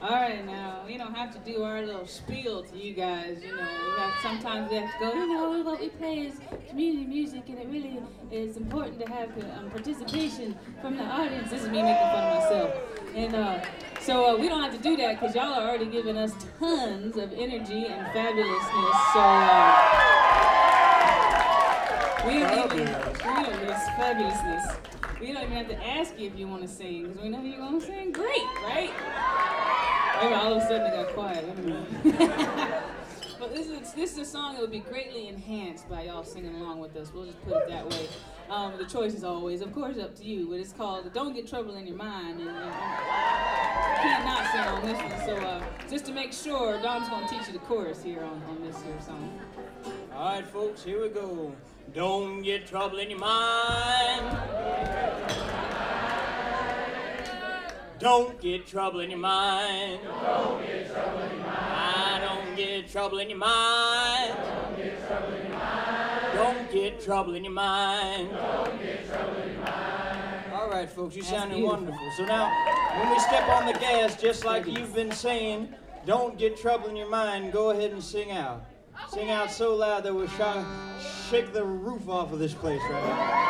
All right, now we don't have to do our little spiel to you guys. Sometimes we have to go. What we play is community music, and it really is important to have participation from the audience. This is me making fun of myself, and so we don't have to do that because y'all are already giving us tons of energy and fabulousness. So we don't even this fabulousness. We don't even have to ask you if you want to sing because we know you're gonna sing great, right? Maybe all of a sudden it got quiet. But this is a song that would be greatly enhanced by y'all singing along with us. We'll just put it that way. The choice is always, of course, up to you. But it's called "Don't Get Trouble in Your Mind," and you can't not sing on this one. So just to make sure, Dom's gonna teach you the chorus here on this here song. All right, folks, here we go. Don't get trouble in your mind. Don't get trouble in your mind. Don't get trouble in your mind. Don't get trouble in your mind. Don't get trouble in your mind. Don't get trouble in your mind. Don't get trouble in your mind. All right, folks, you That's sounded beautiful. wonderful. So now, when we step on the gas, just like you've been saying, don't get trouble in your mind, go ahead and sing out. Sing out so loud that we'll shake the roof off of this place right now.